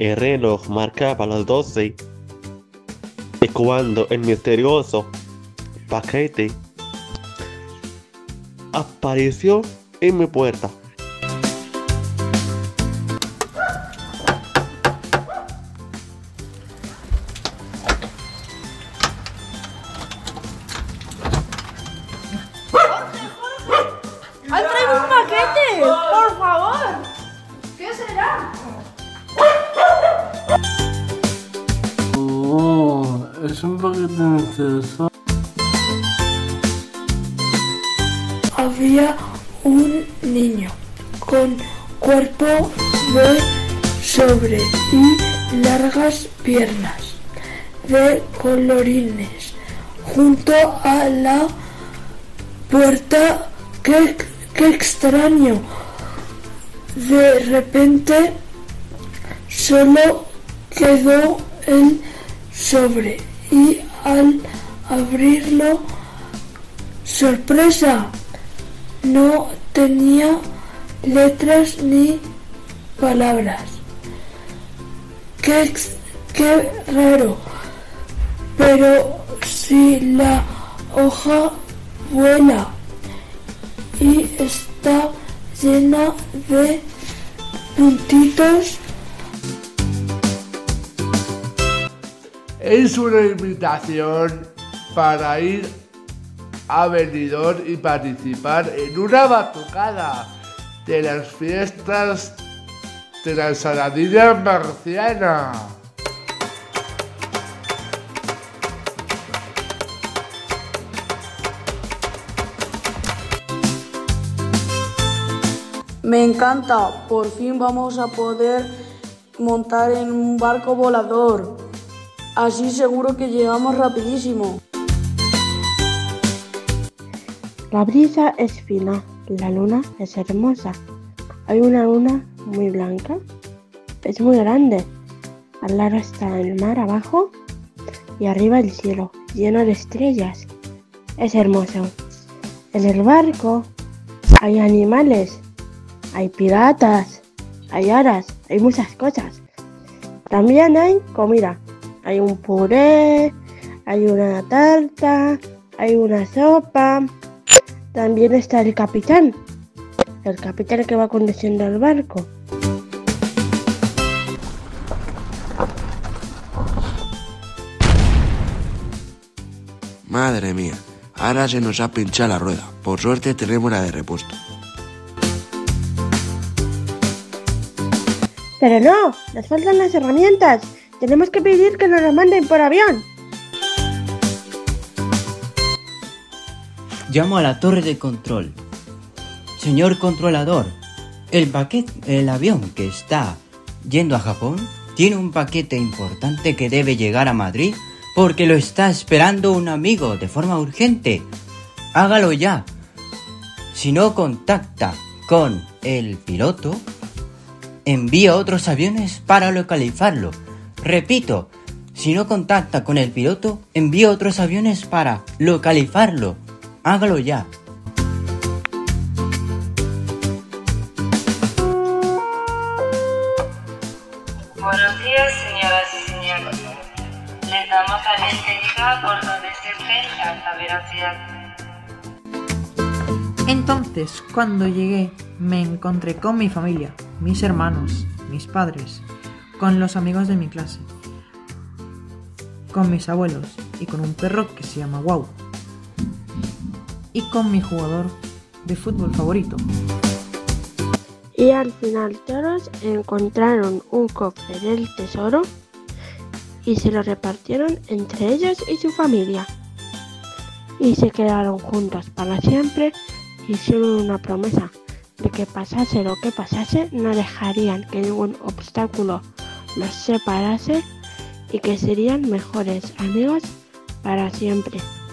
El reloj marcaba las 12 y cuando el misterioso paquete apareció en mi puerta. ¡Han traído un paquete! ¡Por favor! ¿Qué será? Oh, es un paquete interesante. Había un niño con cuerpo de sobre y largas piernas de colorines junto a la puerta. ¡Qué extraño! De repente solo quedó el sobre y al abrirlo, ¡sorpresa! No tenía letras ni palabras. ¡Qué raro! Pero si la hoja vuela y está llena de puntitos. Es una invitación para ir a Benidorm y participar en una batucada de las fiestas de la ensaladilla marciana. Me encanta, por fin vamos a poder montar en un barco volador. Así seguro que llegamos rapidísimo. La brisa es fina, la luna es hermosa. Hay una luna muy blanca, es muy grande. Al lado está el mar abajo y arriba el cielo lleno de estrellas. Es hermoso. En el barco hay animales. Hay piratas, hay hadas, hay muchas cosas. También hay comida. Hay un puré, hay una tarta, hay una sopa. También está el capitán que va conduciendo el barco. Madre mía, ahora se nos ha pinchado la rueda. Por suerte tenemos la de repuesto. Pero no, nos faltan las herramientas. Tenemos que pedir que nos las manden por avión. Llamo a la torre de control. Señor controlador, el avión que está yendo a Japón tiene un paquete importante que debe llegar a Madrid porque lo está esperando un amigo de forma urgente. Hágalo ya. Si no contacta con el piloto, envía otros aviones para localizarlo. Repito, si no contacta con el piloto, envía otros aviones para localizarlo. Hágalo ya. Buenos días, señoras y señores. Les damos la bienvenida a bordo de este tren de alta velocidad. Entonces, cuando llegué, me encontré con mi familia, mis hermanos, mis padres, con los amigos de mi clase, con mis abuelos y con un perro que se llama Wow, y con mi jugador de fútbol favorito. Y al final todos encontraron un cofre del tesoro y se lo repartieron entre ellos y su familia. Y se quedaron juntos para siempre y hicieron una promesa de que pasase lo que pasase, no dejarían que ningún obstáculo los separase y que serían mejores amigos para siempre.